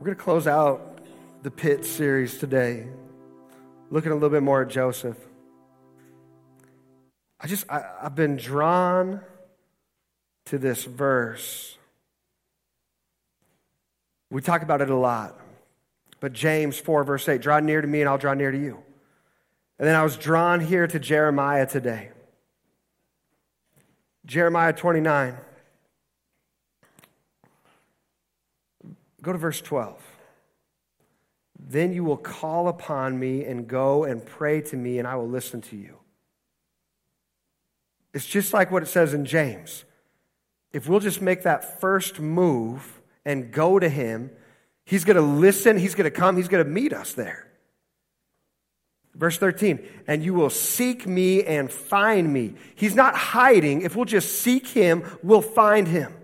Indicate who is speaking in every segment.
Speaker 1: We're going to close out the pit series today, looking a little bit more at Joseph. I've been drawn to this verse. We talk about it a lot. But James 4, verse 8, draw near to me and I'll draw near to you. And then I was drawn here to Jeremiah today. Jeremiah 29. Go to verse 12. Then you will call upon me and go and pray to me, and I will listen to you. It's just like what it says in James. If we'll just make that first move and go to him, he's going to listen, he's going to come, he's going to meet us there. Verse 13, and you will seek me and find me. He's not hiding. If we'll just seek him, we'll find him.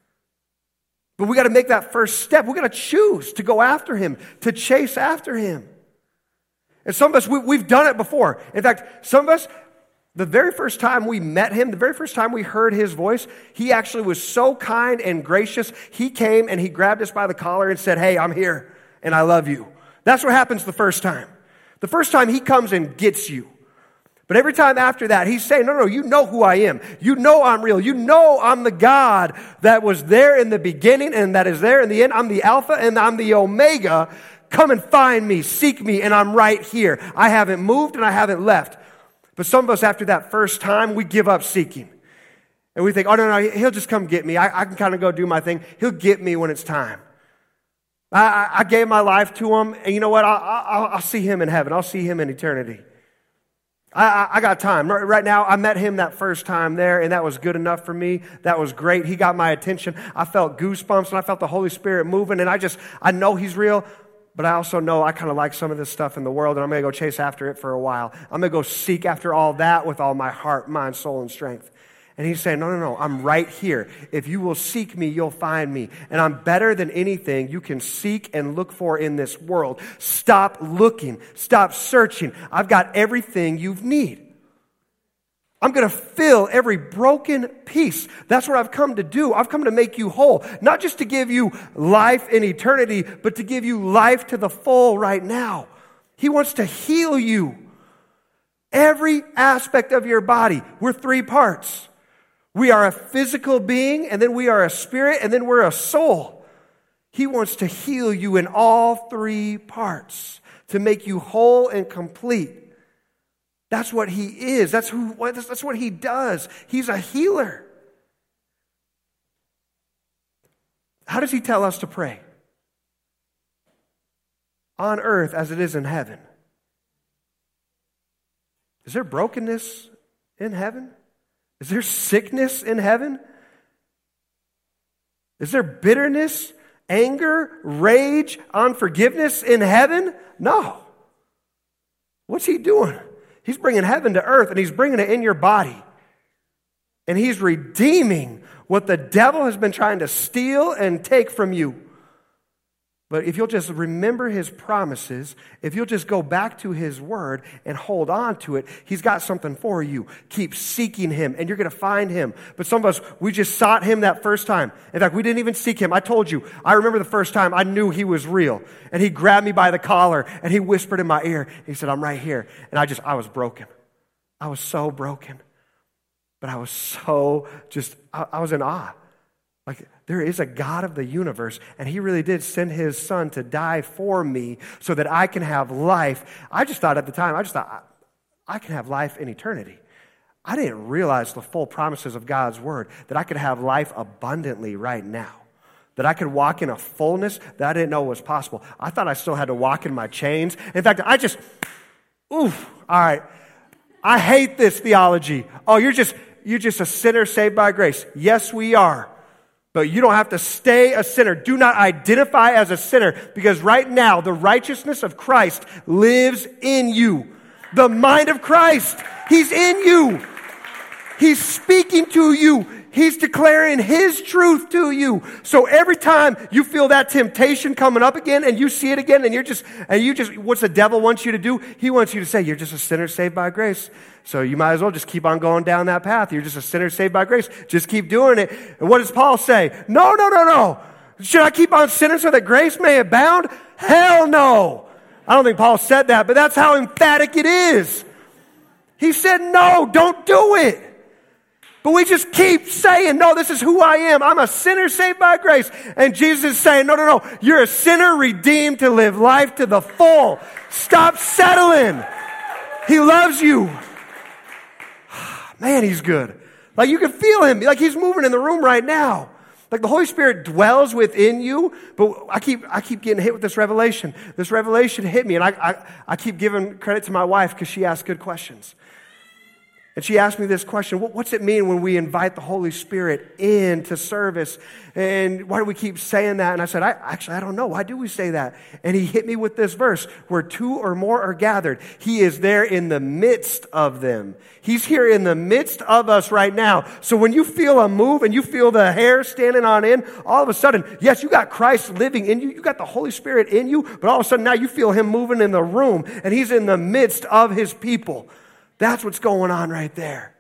Speaker 1: But we got to make that first step. We got to choose to go after him, to chase after him. And some of us, we've done it before. In fact, some of us, the very first time we met him, the very first time we heard his voice, he actually was so kind and gracious. He came and he grabbed us by the collar and said, hey, I'm here and I love you. That's what happens the first time. The first time he comes and gets you. But every time after that, he's saying, no, you know who I am. You know I'm real. You know I'm the God that was there in the beginning and that is there in the end. I'm the Alpha and I'm the Omega. Come and find me, seek me, and I'm right here. I haven't moved and I haven't left. But some of us, after that first time, we give up seeking. And we think, oh, no, he'll just come get me. I can kind of go do my thing. He'll get me when it's time. I gave my life to him, and you know what? I'll see him in heaven. I'll see him in eternity. I got time. Right now, I met him that first time there, and that was good enough for me. That was great. He got my attention. I felt goosebumps, and I felt the Holy Spirit moving, and I know he's real, but I also know I kind of like some of this stuff in the world, and I'm going to go chase after it for a while. I'm going to go seek after all that with all my heart, mind, soul, and strength. And he's saying, no, I'm right here. If you will seek me, you'll find me. And I'm better than anything you can seek and look for in this world. Stop looking. Stop searching. I've got everything you need. I'm going to fill every broken piece. That's what I've come to do. I've come to make you whole. Not just to give you life in eternity, but to give you life to the full right now. He wants to heal you. Every aspect of your body. We're three parts. We are a physical being, and then we are a spirit, and then we're a soul. He wants to heal you in all three parts to make you whole and complete. That's what he is. That's what he does. He's a healer. How does he tell us to pray? On earth as it is in heaven. Is there brokenness in heaven? Is there sickness in heaven? Is there bitterness, anger, rage, unforgiveness in heaven? No. What's he doing? He's bringing heaven to earth, and he's bringing it in your body. And he's redeeming what the devil has been trying to steal and take from you. But if you'll just remember his promises, if you'll just go back to his word and hold on to it, he's got something for you. Keep seeking him, and you're going to find him. But some of us, we just sought him that first time. In fact, we didn't even seek him. I told you, I remember the first time I knew he was real. And he grabbed me by the collar, and he whispered in my ear. He said, I'm right here. And I was broken. I was so broken. But I was I was in awe. Like, there is a God of the universe, and he really did send his son to die for me so that I can have life. I just thought at the time, I can have life in eternity. I didn't realize the full promises of God's word, that I could have life abundantly right now, that I could walk in a fullness that I didn't know was possible. I thought I still had to walk in my chains. In fact, all right. I hate this theology. Oh, you're just a sinner saved by grace. Yes, we are. But you don't have to stay a sinner. Do not identify as a sinner, because right now the righteousness of Christ lives in you. The mind of Christ, he's in you. He's speaking to you. He's declaring his truth to you. So every time you feel that temptation coming up again and you see it again and you just, what's the devil wants you to do? He wants you to say, you're just a sinner saved by grace. So you might as well just keep on going down that path. You're just a sinner saved by grace. Just keep doing it. And what does Paul say? No. Should I keep on sinning so that grace may abound? Hell no. I don't think Paul said that, but that's how emphatic it is. He said, no, don't do it. But we just keep saying, no, this is who I am. I'm a sinner saved by grace. And Jesus is saying, no. You're a sinner redeemed to live life to the full. Stop settling. He loves you. Man, he's good. Like you can feel him. Like he's moving in the room right now. Like the Holy Spirit dwells within you, but I keep getting hit with this revelation. This revelation hit me, and I keep giving credit to my wife because she asks good questions. And she asked me this question, what's it mean when we invite the Holy Spirit into service? And why do we keep saying that? And I said, I don't know. Why do we say that? And he hit me with this verse, where two or more are gathered. He is there in the midst of them. He's here in the midst of us right now. So when you feel a move and you feel the hair standing on end, all of a sudden, yes, you got Christ living in you. You got the Holy Spirit in you. But all of a sudden now you feel him moving in the room. And he's in the midst of his people. That's what's going on right there.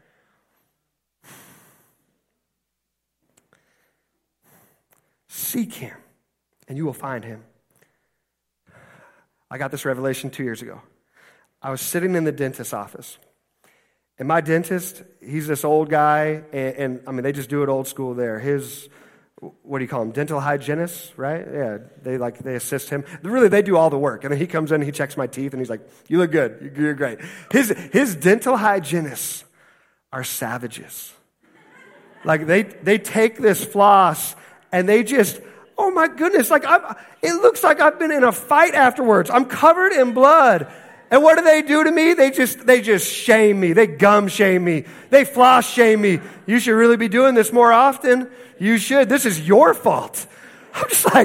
Speaker 1: Seek him, and you will find him. I got this revelation 2 years ago. I was sitting in the dentist's office. And my dentist, he's this old guy, and I mean, they just do it old school there. His, what do you call him, dental hygienist, right? Yeah, they assist him. Really, they do all the work. And then he comes in and he checks my teeth, and he's like, you look good, you're great. His dental hygienists are savages. Like, they take this floss, and they just, oh my goodness, like, it looks like I've been in a fight afterwards. I'm covered in blood. And what do they do to me? They just shame me. They gum shame me. They floss shame me. You should really be doing this more often. You should. This is your fault. I'm just like,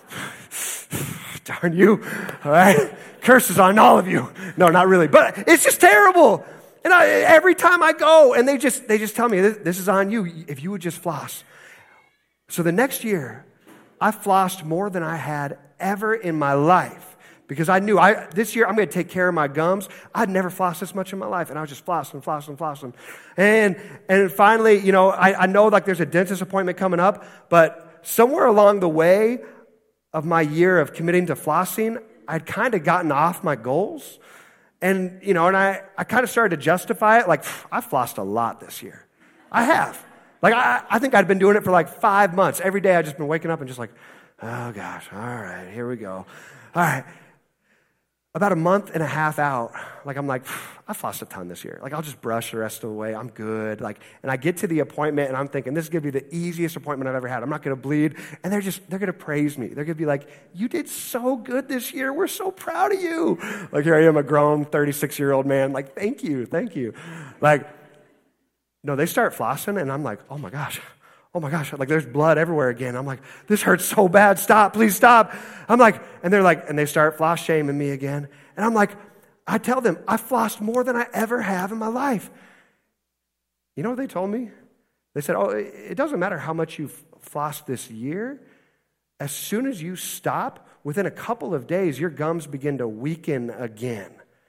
Speaker 1: darn you. All right. Curses on all of you. No, not really. But it's just terrible. And every time I go, and they just tell me, this is on you. If you would just floss. So the next year, I flossed more than I had ever in my life. Because I knew this year I'm going to take care of my gums. I'd never flossed this much in my life. And I was just flossing. And finally, you know, I know like there's a dentist appointment coming up. But somewhere along the way of my year of committing to flossing, I'd kind of gotten off my goals. And, you know, and I kind of started to justify it. Like, I've flossed a lot this year. I have. Like, I think I'd been doing it for like 5 months. Every day I'd just been waking up and just like, oh gosh, all right, here we go. All right. About a month and a half out, like I'm like, I've flossed a ton this year. Like I'll just brush the rest of the way. I'm good. Like, and I get to the appointment and I'm thinking, this is going to be the easiest appointment I've ever had. I'm not going to bleed. And they're going to praise me. They're going to be like, you did so good this year. We're so proud of you. Like here I am, a grown 36-year-old man. Like, thank you. Like, no, they start flossing and I'm like, oh my gosh, like there's blood everywhere again. I'm like, this hurts so bad. Stop, please stop. I'm like, and they're like, and they start floss shaming me again. And I'm like, I tell them, I flossed more than I ever have in my life. You know what they told me? They said, oh, it doesn't matter how much you've flossed this year. As soon as you stop, within a couple of days, your gums begin to weaken again.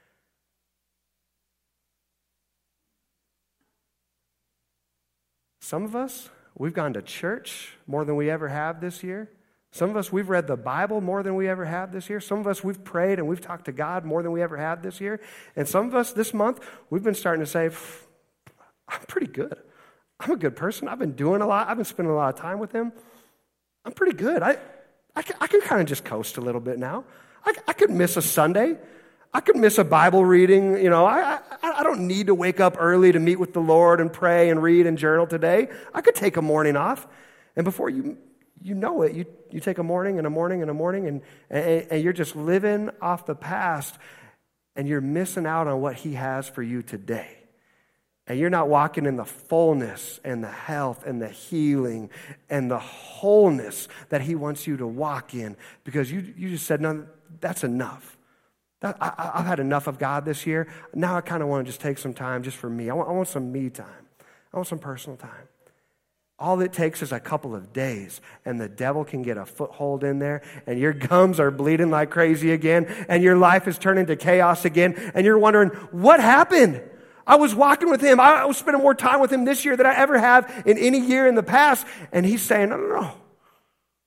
Speaker 1: Some of us, we've gone to church more than we ever have this year. Some of us, we've read the Bible more than we ever have this year. Some of us, we've prayed and we've talked to God more than we ever have this year. And some of us, this month, we've been starting to say, I'm pretty good. I'm a good person. I've been doing a lot. I've been spending a lot of time with him. I'm pretty good. I can kind of just coast a little bit now. I could miss a Sunday. I could miss a Bible reading. You know, I don't need to wake up early to meet with the Lord and pray and read and journal today. I could take a morning off. And before you know it, you take a morning and a morning and a morning, and you're just living off the past, and you're missing out on what he has for you today. And you're not walking in the fullness and the health and the healing and the wholeness that he wants you to walk in because you just said, no, that's enough. I've had enough of God this year. Now I kind of want to just take some time just for me. I want some me time. I want some personal time. All it takes is a couple of days, and the devil can get a foothold in there, and your gums are bleeding like crazy again, and your life is turning to chaos again, and you're wondering, what happened? I was walking with him. I was spending more time with him this year than I ever have in any year in the past. And he's saying, no.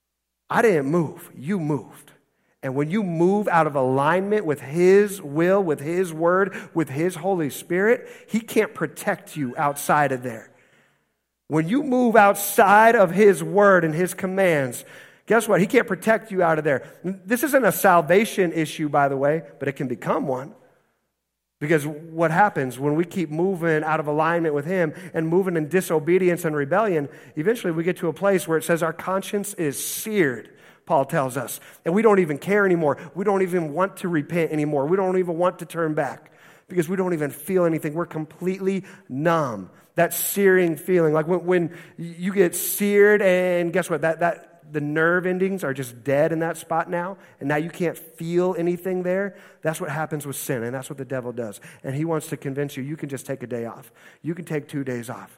Speaker 1: I didn't move. You moved. And when you move out of alignment with His will, with His word, with His Holy Spirit, He can't protect you outside of there. When you move outside of His word and His commands, guess what? He can't protect you out of there. This isn't a salvation issue, by the way, but it can become one. Because what happens when we keep moving out of alignment with Him and moving in disobedience and rebellion, eventually we get to a place where it says our conscience is seared, Paul tells us. And we don't even care anymore. We don't even want to repent anymore. We don't even want to turn back because we don't even feel anything. We're completely numb. That searing feeling, like when you get seared and guess what? The nerve endings are just dead in that spot now, and now you can't feel anything there. That's what happens with sin, and that's what the devil does. And he wants to convince you can just take a day off. You can take 2 days off.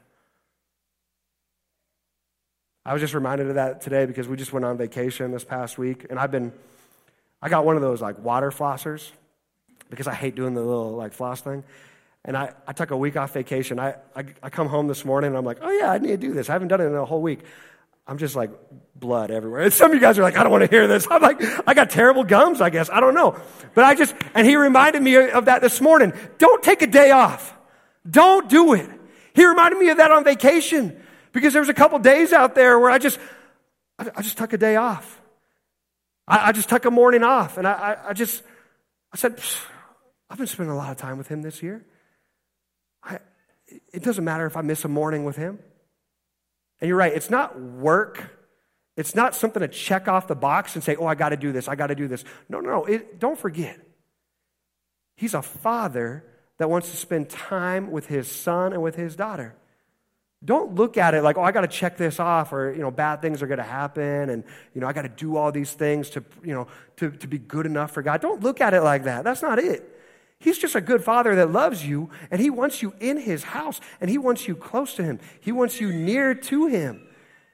Speaker 1: I was just reminded of that today because we just went on vacation this past week, and I got one of those like water flossers because I hate doing the little like floss thing. And I took a week off vacation. I come home this morning, and I'm like, oh yeah, I need to do this. I haven't done it in a whole week. I'm just like blood everywhere. And some of you guys are like, I don't want to hear this. I'm like, I got terrible gums, I guess. I don't know. But and he reminded me of that this morning. Don't take a day off. Don't do it. He reminded me of that on vacation because there was a couple days out there where I just took a day off. I just took a morning off. And I said, I've been spending a lot of time with Him this year. It doesn't matter if I miss a morning with Him. And you're right, it's not work. It's not something to check off the box and say, oh, I got to do this, I got to do this. No, don't forget. He's a father that wants to spend time with His son and with His daughter. Don't look at it like, oh, I got to check this off, or, bad things are going to happen, and, I got to do all these things to be good enough for God. Don't look at it like that. That's not it. He's just a good father that loves you, and He wants you in His house, and He wants you close to Him. He wants you near to Him.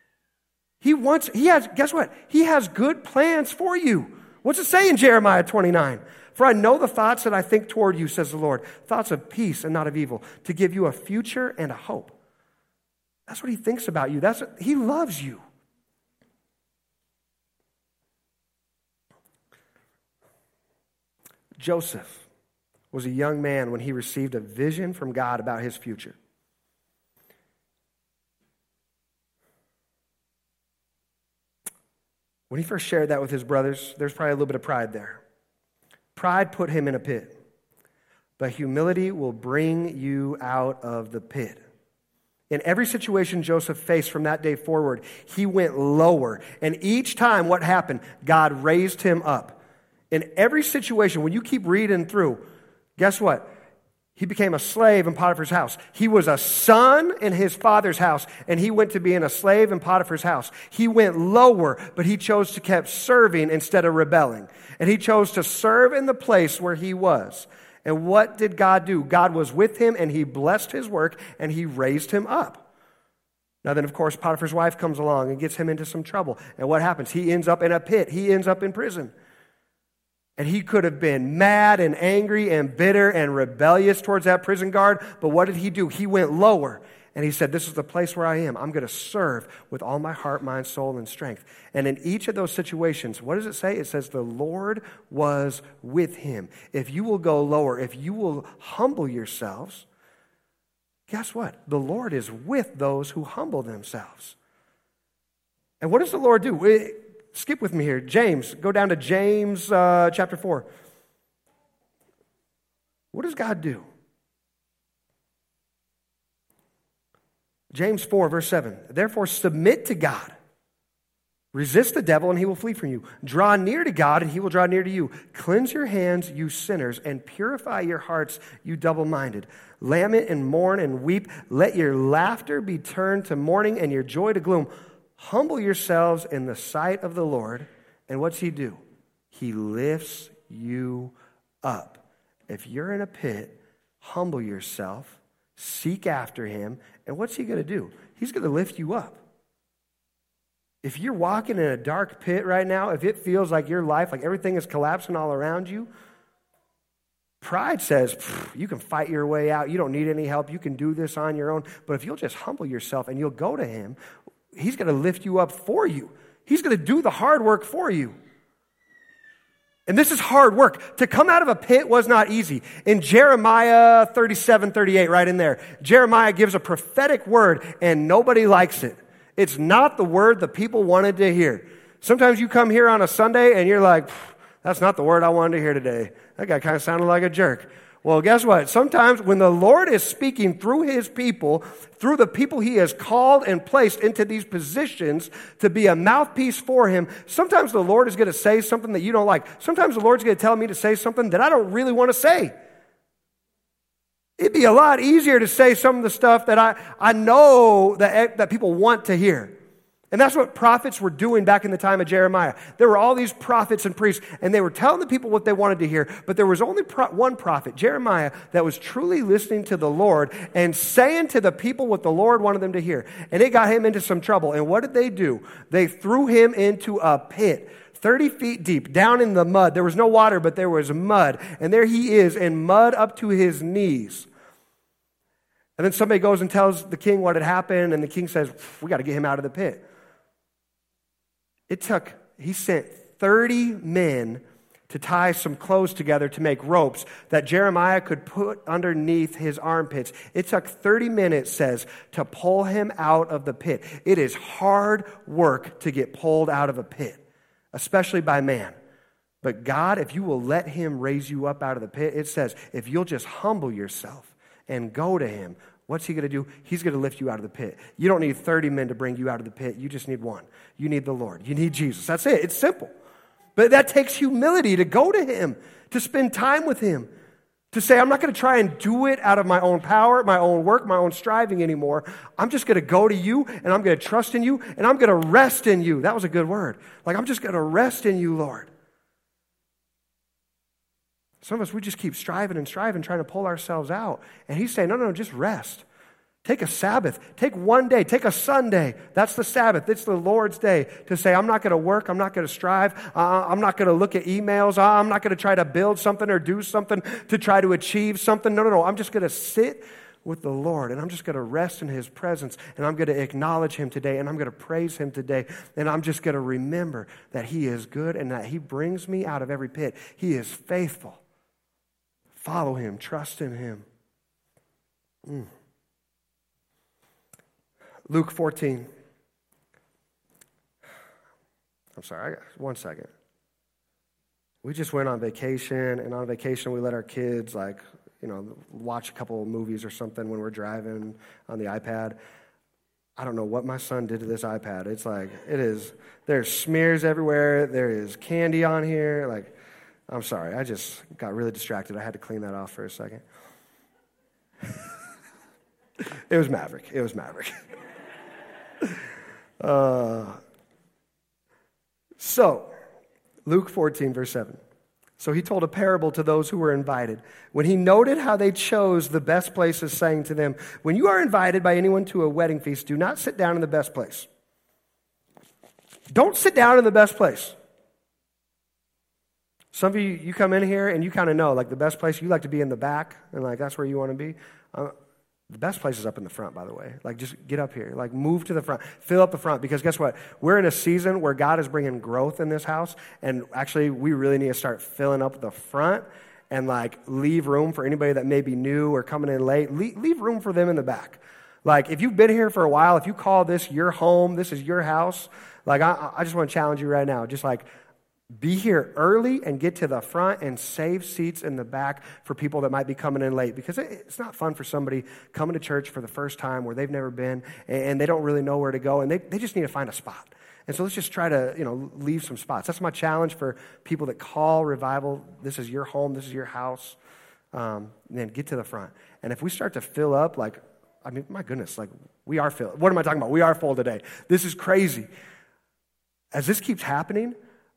Speaker 1: Guess what? He has good plans for you. What's it say in Jeremiah 29? For I know the thoughts that I think toward you, says the Lord, thoughts of peace and not of evil, to give you a future and a hope. That's what He thinks about you. He loves you. Joseph was a young man when he received a vision from God about his future. When he first shared that with his brothers, there's probably a little bit of pride there. Pride put him in a pit, but humility will bring you out of the pit. In every situation Joseph faced from that day forward, he went lower. And each time what happened? God raised him up. In every situation, when you keep reading through, guess what? He became a slave in Potiphar's house. He was a son in his father's house, and he went to being a slave in Potiphar's house. He went lower, but he chose to keep serving instead of rebelling. And he chose to serve in the place where he was. And what did God do? God was with him, and He blessed his work, and He raised him up. Now then, of course, Potiphar's wife comes along and gets him into some trouble. And what happens? He ends up in a pit. He ends up in prison. And he could have been mad and angry and bitter and rebellious towards that prison guard. But what did he do? He went lower. And he said, this is the place where I am. I'm going to serve with all my heart, mind, soul, and strength. And in each of those situations, what does it say? It says the Lord was with him. If you will go lower, if you will humble yourselves, guess what? The Lord is with those who humble themselves. And what does the Lord do? Skip with me here. James. Go down to James chapter 4. What does God do? James 4, verse 7. Therefore, submit to God. Resist the devil, and he will flee from you. Draw near to God, and He will draw near to you. Cleanse your hands, you sinners, and purify your hearts, you double-minded. Lament and mourn and weep. Let your laughter be turned to mourning and your joy to gloom. Humble yourselves in the sight of the Lord. And what's He do? He lifts you up. If you're in a pit, humble yourself, seek after Him, and what's He going to do? He's going to lift you up. If you're walking in a dark pit right now, if it feels like your life, like everything is collapsing all around you, pride says, you can fight your way out. You don't need any help. You can do this on your own. But if you'll just humble yourself and you'll go to Him, He's going to lift you up for you. He's going to do the hard work for you. And this is hard work. To come out of a pit was not easy. In Jeremiah 37:38, right in there, Jeremiah gives a prophetic word and nobody likes it. It's not the word the people wanted to hear. Sometimes you come here on a Sunday and you're like, that's not the word I wanted to hear today. That guy kind of sounded like a jerk. Well, guess what? Sometimes when the Lord is speaking through his people, through the people he has called and placed into these positions to be a mouthpiece for him, sometimes the Lord is going to say something that you don't like. Sometimes the Lord's going to tell me to say something that I don't really want to say. It'd be a lot easier to say some of the stuff that I know that people want to hear. And that's what prophets were doing back in the time of Jeremiah. There were all these prophets and priests, and they were telling the people what they wanted to hear, but there was only one prophet, Jeremiah, that was truly listening to the Lord and saying to the people what the Lord wanted them to hear. And it got him into some trouble. And what did they do? They threw him into a pit, 30 feet deep, down in the mud. There was no water, but there was mud. And there he is in mud up to his knees. And then somebody goes and tells the king what had happened, and the king says, we got to get him out of the pit. He sent 30 men to tie some clothes together to make ropes that Jeremiah could put underneath his armpits. It took 30 men, it says, to pull him out of the pit. It is hard work to get pulled out of a pit, especially by man. But God, if you will let him raise you up out of the pit, it says, if you'll just humble yourself and go to him, what's he going to do? He's going to lift you out of the pit. You don't need 30 men to bring you out of the pit. You just need one. You need the Lord. You need Jesus. That's it. It's simple. But that takes humility to go to him, to spend time with him, to say, I'm not going to try and do it out of my own power, my own work, my own striving anymore. I'm just going to go to you, and I'm going to trust in you, and I'm going to rest in you. That was a good word. Like, I'm just going to rest in you, Lord. Some of us, we just keep striving, trying to pull ourselves out. And he's saying, no, just rest. Take a Sabbath. Take one day. Take a Sunday. That's the Sabbath. It's the Lord's day to say, I'm not going to work. I'm not going to strive. I'm not going to look at emails. I'm not going to try to build something or do something to try to achieve something. No. I'm just going to sit with the Lord, and I'm just going to rest in his presence, and I'm going to acknowledge him today, and I'm going to praise him today, and I'm just going to remember that he is good and that he brings me out of every pit. He is faithful. Follow him. Trust in him. Luke 14. I'm sorry, 1 second. We just went on vacation, and on vacation we let our kids, watch a couple of movies or something when we're driving on the iPad. I don't know what my son did to this iPad. It's like, there's smears everywhere. There is candy on here. I'm sorry, I just got really distracted. I had to clean that off for a second. It was Maverick. So, Luke 14, verse 7. So he told a parable to those who were invited. When he noted how they chose the best places, saying to them, when you are invited by anyone to a wedding feast, do not sit down in the best place. Don't sit down in the best place. Some of you come in here and you kind of know, the best place, you like to be in the back, and that's where you want to be. The best place is up in the front, by the way. Just get up here. Move to the front. Fill up the front, because guess what? We're in a season where God is bringing growth in this house, and actually we really need to start filling up the front and leave room for anybody that may be new or coming in late. Leave room for them in the back. If you've been here for a while, if you call this your home, this is your house, I just want to challenge you right now. Just be here early and get to the front and save seats in the back for people that might be coming in late, because it's not fun for somebody coming to church for the first time where they've never been and they don't really know where to go, and they just need to find a spot. And so let's just try to leave some spots. That's my challenge for people that call Revival. This is your home. This is your house. And then get to the front. And if we start to fill up, my goodness, we are filled. What am I talking about? We are full today. This is crazy. As this keeps happening,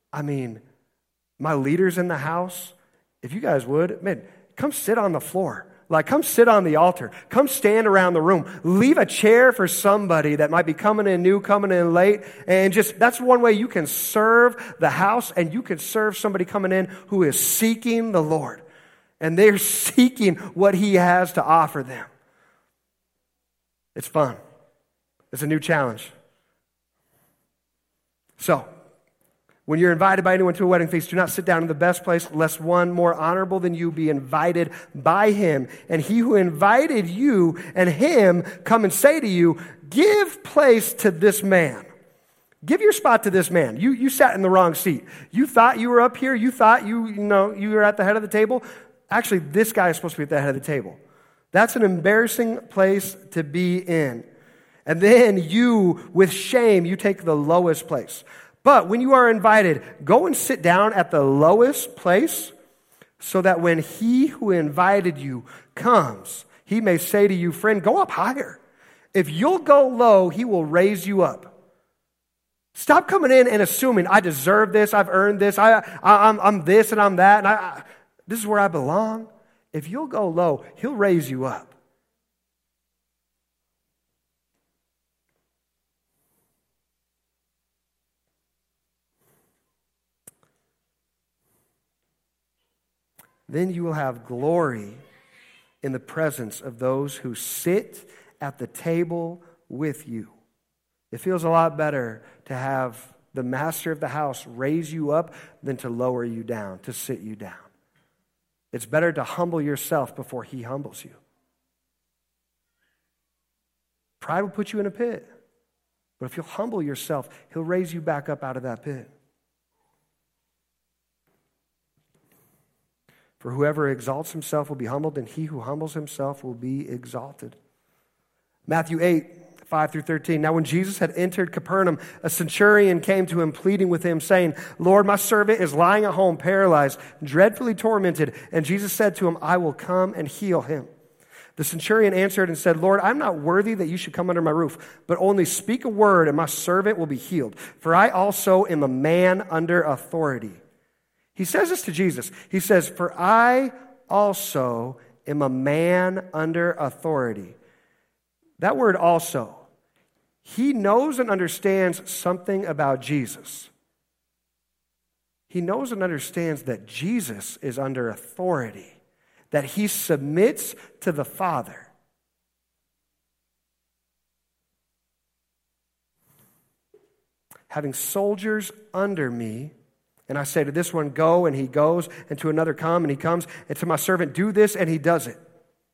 Speaker 1: my leaders in the house, if you guys would, come sit on the floor. Come sit on the altar. Come stand around the room. Leave a chair for somebody that might be coming in new, coming in late. And that's one way you can serve the house, and you can serve somebody coming in who is seeking the Lord. And they're seeking what he has to offer them. It's fun. It's a new challenge. So, when you're invited by anyone to a wedding feast, do not sit down in the best place, lest one more honorable than you be invited by him. And he who invited you and him come and say to you, give place to this man. Give your spot to this man. You sat in the wrong seat. You thought you were up here. You thought you were at the head of the table. Actually, this guy is supposed to be at the head of the table. That's an embarrassing place to be in. And then you, with shame, you take the lowest place. But when you are invited, go and sit down at the lowest place so that when he who invited you comes, he may say to you, friend, go up higher. If you'll go low, he will raise you up. Stop coming in and assuming, I deserve this, I've earned this, I'm this and I'm that, and this is where I belong. If you'll go low, he'll raise you up. Then you will have glory in the presence of those who sit at the table with you. It feels a lot better to have the master of the house raise you up than to lower you down, to sit you down. It's better to humble yourself before he humbles you. Pride will put you in a pit. But if you'll humble yourself, he'll raise you back up out of that pit. For whoever exalts himself will be humbled, and he who humbles himself will be exalted. Matthew 8, 5 through 13. Now when Jesus had entered Capernaum, a centurion came to him, pleading with him, saying, Lord, my servant is lying at home, paralyzed, dreadfully tormented. And Jesus said to him, I will come and heal him. The centurion answered and said, Lord, I'm not worthy that you should come under my roof, but only speak a word, and my servant will be healed. For I also am a man under authority. He says this to Jesus. He says, for I also am a man under authority. That word also, he knows and understands something about Jesus. He knows and understands that Jesus is under authority, that he submits to the Father. Having soldiers under me, and I say to this one, go, and he goes, and to another, come, and he comes, and to my servant, do this, and he does it.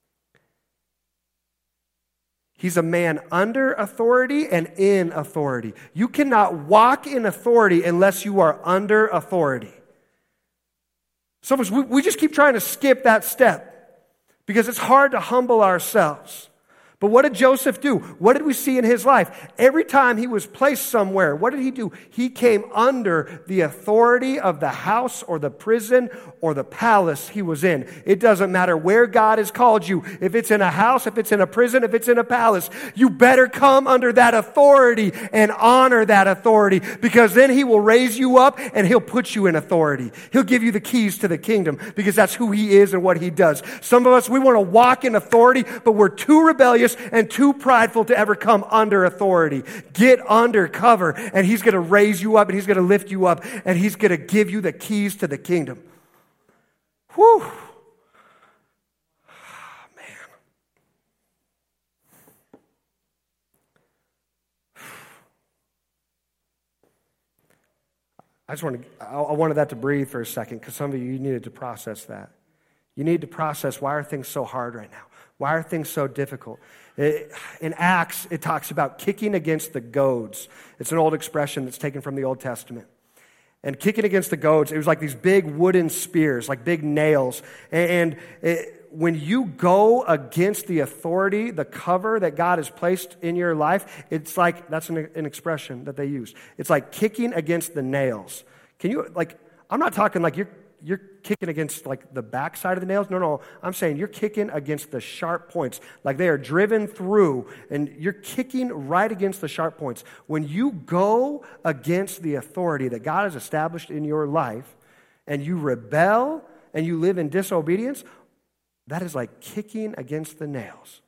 Speaker 1: He's a man under authority and in authority. You cannot walk in authority unless you are under authority. Some of us, we just keep trying to skip that step because it's hard to humble ourselves. But what did Joseph do? What did we see in his life? Every time he was placed somewhere, what did he do? He came under the authority of the house or the prison or the palace he was in. It doesn't matter where God has called you. If it's in a house, if it's in a prison, if it's in a palace, you better come under that authority and honor that authority, because then he will raise you up and he'll put you in authority. He'll give you the keys to the kingdom because that's who he is and what he does. Some of us, we want to walk in authority, but we're too rebellious and too prideful to ever come under authority. Get under cover, and he's going to raise you up, and he's going to lift you up, and he's going to give you the keys to the kingdom. Whew. Man. I wanted that to breathe for a second, because some of you needed to process that. You need to process, why are things so hard right now? Why are things so difficult? In Acts, it talks about kicking against the goads. It's an old expression that's taken from the Old Testament. And kicking against the goads, it was like these big wooden spears, like big nails. When you go against the authority, the cover that God has placed in your life, it's like, that's an expression that they use. It's like kicking against the nails. Can you, I'm not talking like you're kicking against like the backside of the nails. No, I'm saying you're kicking against the sharp points. Like they are driven through, and you're kicking right against the sharp points. When you go against the authority that God has established in your life, and you rebel and you live in disobedience, that is like kicking against the nails.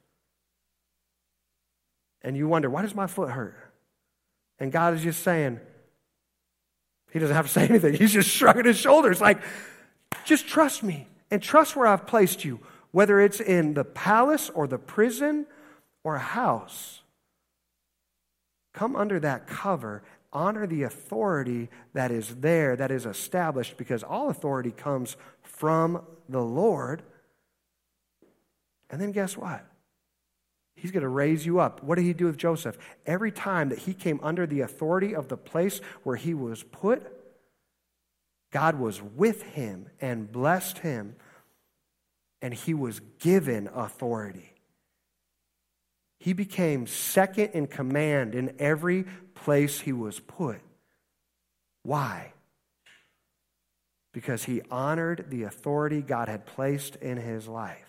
Speaker 1: And you wonder, why does my foot hurt? And God is just saying, he doesn't have to say anything. He's just shrugging his shoulders like, just trust me and trust where I've placed you, whether it's in the palace or the prison or a house. Come under that cover Honor the authority that is there, that is established, because all authority comes from the Lord. And then guess what? He's going to raise you up. What did he do with Joseph? Every time that he came under the authority of the place where he was put, God was with him and blessed him, and he was given authority. He became second in command in every place he was put. Why? Because he honored the authority God had placed in his life.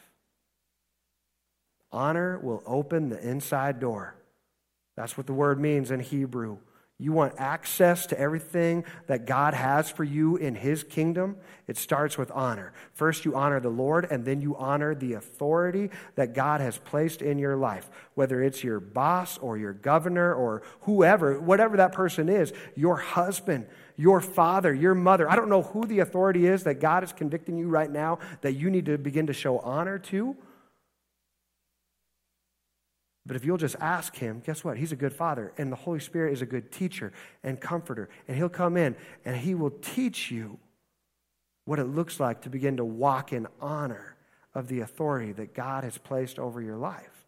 Speaker 1: Honor will open the inside door. That's what the word means in Hebrew. You want access to everything that God has for you in his kingdom? It starts with honor. First, you honor the Lord, and then you honor the authority that God has placed in your life. Whether it's your boss or your governor or whoever, whatever that person is, your husband, your father, your mother. I don't know who the authority is that God is convicting you right now that you need to begin to show honor to. But if you'll just ask him, guess what? He's a good father, and the Holy Spirit is a good teacher and comforter. And he'll come in, and he will teach you what it looks like to begin to walk in honor of the authority that God has placed over your life.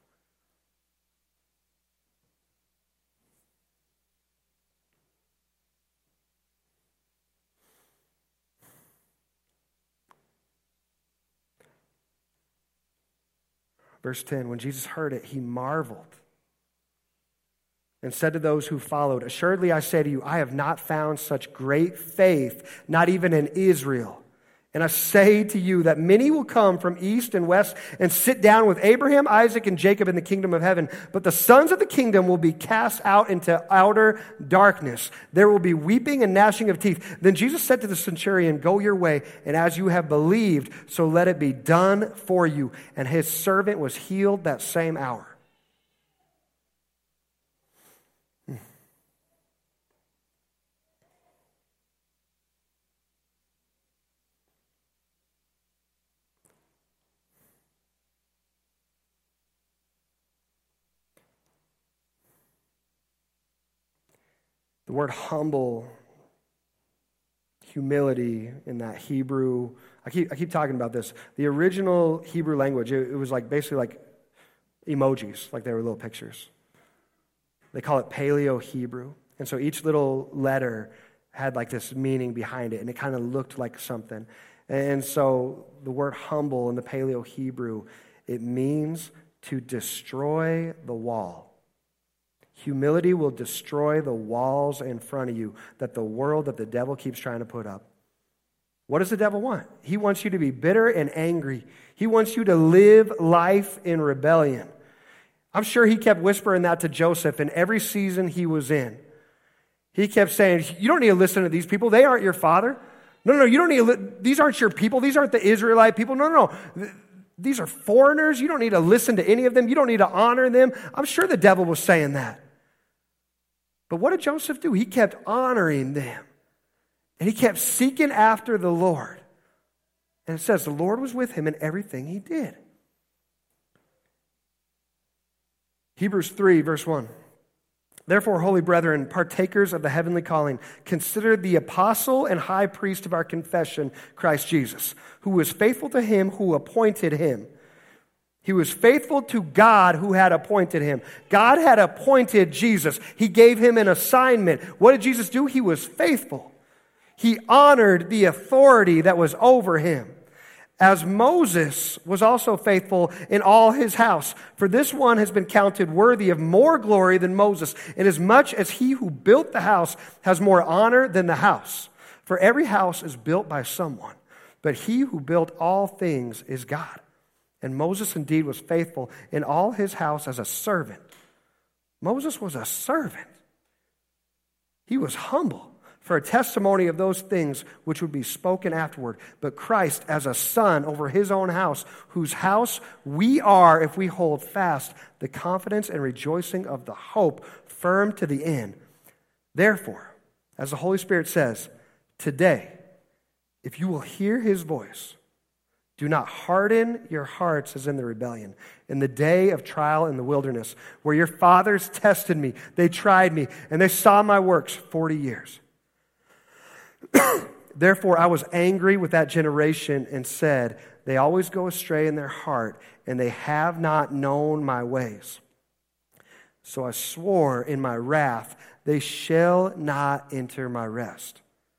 Speaker 1: Verse 10, when Jesus heard it, he marveled and said to those who followed, "Assuredly I say to you, I have not found such great faith, not even in Israel. And I say to you that many will come from east and west and sit down with Abraham, Isaac, and Jacob in the kingdom of heaven. But the sons of the kingdom will be cast out into outer darkness. There will be weeping and gnashing of teeth." Then Jesus said to the centurion, "Go your way, and as you have believed, so let it be done for you." And his servant was healed that same hour. The word humble, humility in that Hebrew, I keep talking about this. The original Hebrew language, it was like basically like emojis, like they were little pictures. They call it Paleo-Hebrew. And so each little letter had like this meaning behind it, and it kind of looked like something. And so the word humble in the Paleo-Hebrew, it means to destroy the wall. Humility will destroy the walls in front of you that the devil keeps trying to put up. What does the devil want? He wants you to be bitter and angry. He wants you to live life in rebellion. I'm sure he kept whispering that to Joseph in every season he was in. He kept saying, "You don't need to listen to these people. They aren't your father. No, you don't need to these aren't your people. These aren't the Israelite people. No. These are foreigners. You don't need to listen to any of them. You don't need to honor them." I'm sure the devil was saying that. But what did Joseph do? He kept honoring them. And he kept seeking after the Lord. And it says the Lord was with him in everything he did. Hebrews 3, verse 1. "Therefore, holy brethren, partakers of the heavenly calling, consider the apostle and high priest of our confession, Christ Jesus, who was faithful to him who appointed him." He was faithful to God who had appointed him. God had appointed Jesus. He gave him an assignment. What did Jesus do? He was faithful. He honored the authority that was over him. As Moses was also faithful in all his house. For this one has been counted worthy of more glory than Moses, inasmuch as he who built the house has more honor than the house. For every house is built by someone, but he who built all things is God. And Moses indeed was faithful in all his house as a servant. Moses was a servant. He was humble for a testimony of those things which would be spoken afterward. But Christ as a son over his own house, whose house we are if we hold fast the confidence and rejoicing of the hope firm to the end. Therefore, as the Holy Spirit says, today, if you will hear his voice, Do not harden your hearts as in the rebellion, in the day of trial in the wilderness, where your fathers tested me, they tried me, and they saw my works 40 years. Therefore I was angry with that generation and said, they always go astray in their heart, and they have not known my ways. So I swore in my wrath, they shall not enter my rest.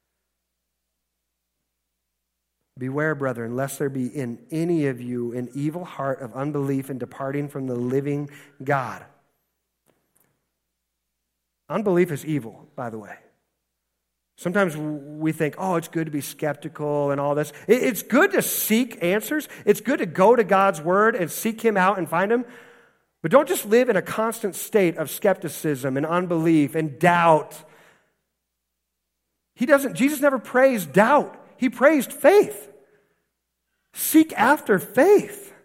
Speaker 1: Beware, brethren, lest there be in any of you an evil heart of unbelief in departing from the living God. Unbelief is evil, by the way. Sometimes we think, oh, it's good to be skeptical and all this. It's good to seek answers. It's good to go to God's word and seek him out and find him. But don't just live in a constant state of skepticism and unbelief and doubt. Jesus never praised doubt. He praised faith. Seek after faith.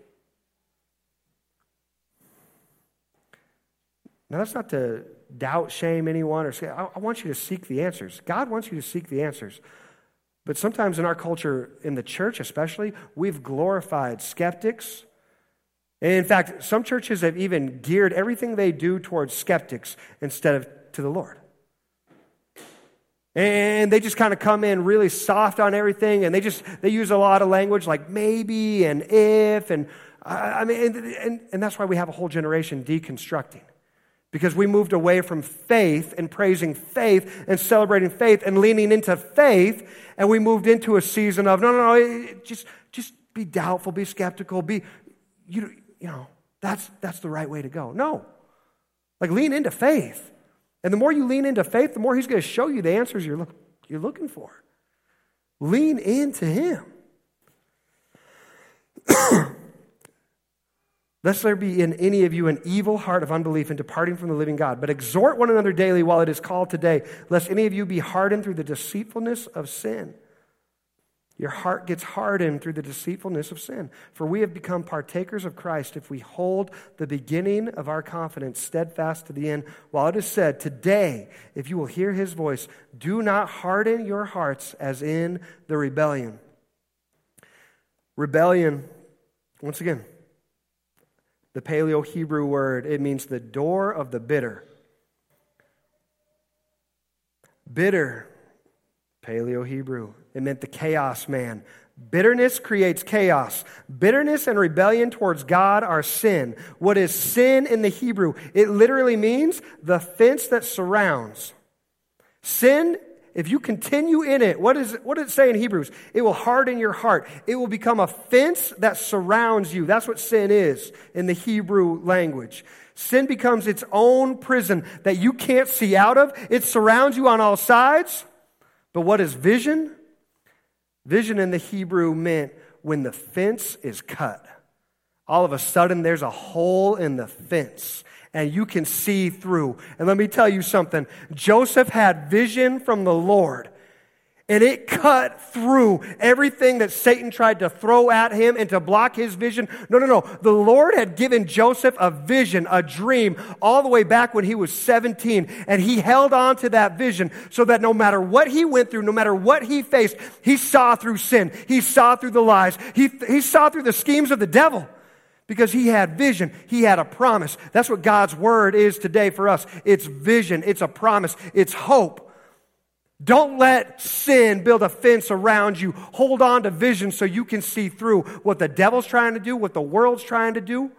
Speaker 1: Now, that's not to doubt, shame anyone, or say, I want you to seek the answers. God wants you to seek the answers. But sometimes in our culture, in the church especially, we've glorified skeptics. And in fact, some churches have even geared everything they do towards skeptics instead of to the Lord. And they just kind of come in really soft on everything, and they use a lot of language like maybe and if, and and that's why we have a whole generation deconstructing. Because we moved away from faith and praising faith and celebrating faith and leaning into faith, and we moved into a season of no, just be doubtful, be skeptical, that's the right way to go. No, like lean into faith. And the more you lean into faith, the more he's going to show you the answers you're looking for. Lean into him. Lest there be in any of you an evil heart of unbelief in departing from the living God. But exhort one another daily while it is called today, lest any of you be hardened through the deceitfulness of sin. Your heart gets hardened through the deceitfulness of sin. For we have become partakers of Christ if we hold the beginning of our confidence steadfast to the end. While it is said, today, if you will hear his voice, do not harden your hearts as in the rebellion. Rebellion, once again, the Paleo-Hebrew word, it means the door of the bitter. Bitter, Paleo-Hebrew. It meant the chaos man. Bitterness creates chaos. Bitterness and rebellion towards God are sin. What is sin in the Hebrew? It literally means the fence that surrounds. Sin, if you continue in it, what does it say in Hebrews? It will harden your heart. It will become a fence that surrounds you. That's what sin is in the Hebrew language. Sin becomes its own prison that you can't see out of. It surrounds you on all sides. But what is vision? Vision in the Hebrew meant when the fence is cut. All of a sudden, there's a hole in the fence, and you can see through. And let me tell you something. Joseph had vision from the Lord, and it cut through everything that Satan tried to throw at him and to block his vision. No. The Lord had given Joseph a vision, a dream, all the way back when he was 17. And he held on to that vision so that no matter what he went through, no matter what he faced, he saw through sin. He saw through the lies. He saw through the schemes of the devil. Because he had vision. He had a promise. That's what God's word is today for us. It's vision. It's a promise. It's hope. Don't let sin build a fence around you. Hold on to vision so you can see through what the devil's trying to do, what the world's trying to do.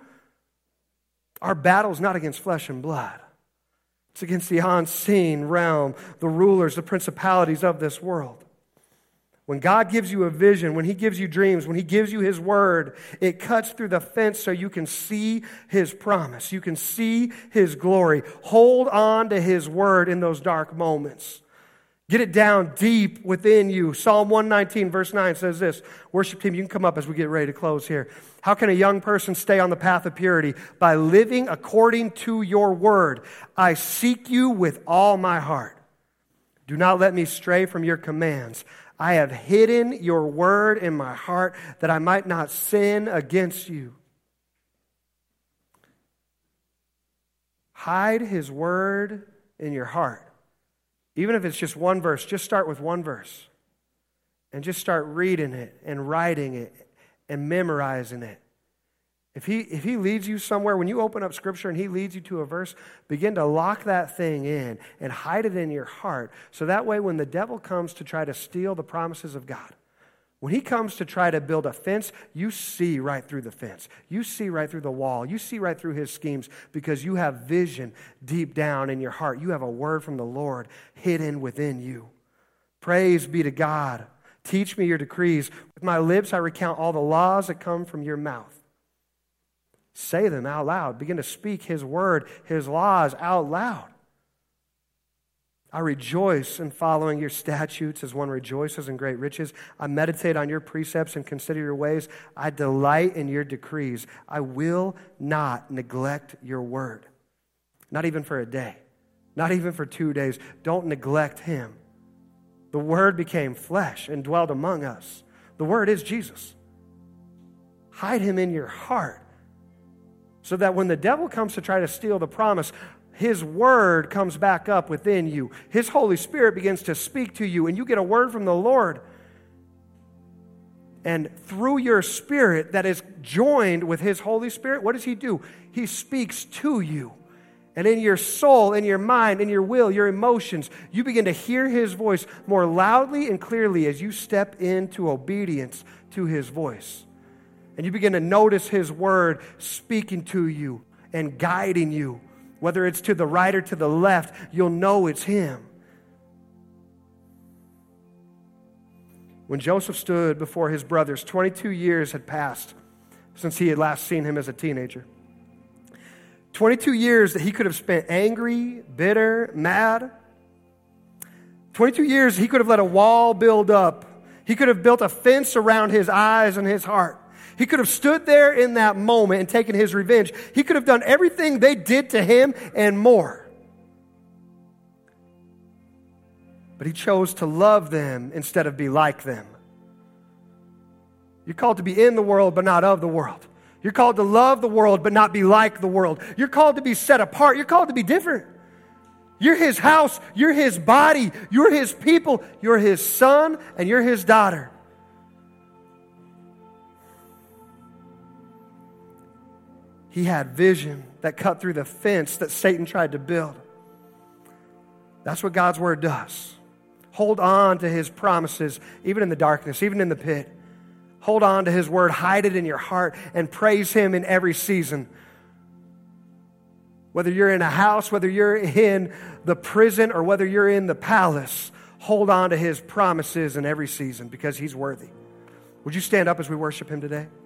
Speaker 1: Our battle is not against flesh and blood. It's against the unseen realm, the rulers, the principalities of this world. When God gives you a vision, when he gives you dreams, when he gives you his word, it cuts through the fence so you can see his promise. You can see his glory. Hold on to his word in those dark moments. Get it down deep within you. Psalm 119 verse 9 says this. Worship team, you can come up as we get ready to close here. How can a young person stay on the path of purity? By living according to your word. I seek you with all my heart. Do not let me stray from your commands. I have hidden your word in my heart that I might not sin against you. Hide his word in your heart. Even if it's just one verse, just start with one verse. And just start reading it and writing it and memorizing it. If he leads you somewhere, when you open up Scripture and he leads you to a verse, begin to lock that thing in and hide it in your heart. So that way when the devil comes to try to steal the promises of God, when he comes to try to build a fence, you see right through the fence. You see right through the wall. You see right through his schemes because you have vision deep down in your heart. You have a word from the Lord hidden within you. Praise be to God. Teach me your decrees. With my lips I recount all the laws that come from your mouth. Say them out loud. Begin to speak his word, his laws out loud. I rejoice in following your statutes as one rejoices in great riches. I meditate on your precepts and consider your ways. I delight in your decrees. I will not neglect your word. Not even for a day. Not even for 2 days. Don't neglect him. The word became flesh and dwelled among us. The word is Jesus. Hide him in your heart so that when the devil comes to try to steal the promise, his word comes back up within you. His Holy Spirit begins to speak to you, and you get a word from the Lord. And through your spirit that is joined with his Holy Spirit, what does he do? He speaks to you. And in your soul, in your mind, in your will, your emotions, you begin to hear his voice more loudly and clearly as you step into obedience to his voice. And you begin to notice his word speaking to you and guiding you. Whether it's to the right or to the left, you'll know it's him. When Joseph stood before his brothers, 22 years had passed since he had last seen him as a teenager. 22 years that he could have spent angry, bitter, mad. 22 years he could have let a wall build up. He could have built a fence around his eyes and his heart. He could have stood there in that moment and taken his revenge. He could have done everything they did to him and more. But he chose to love them instead of be like them. You're called to be in the world, but not of the world. You're called to love the world, but not be like the world. You're called to be set apart. You're called to be different. You're his house. You're his body. You're his people. You're his son, and you're his daughter. He had vision that cut through the fence that Satan tried to build. That's what God's word does. Hold on to his promises, even in the darkness, even in the pit. Hold on to his word, hide it in your heart, and praise him in every season. Whether you're in a house, whether you're in the prison, or whether you're in the palace, hold on to his promises in every season because he's worthy. Would you stand up as we worship him today?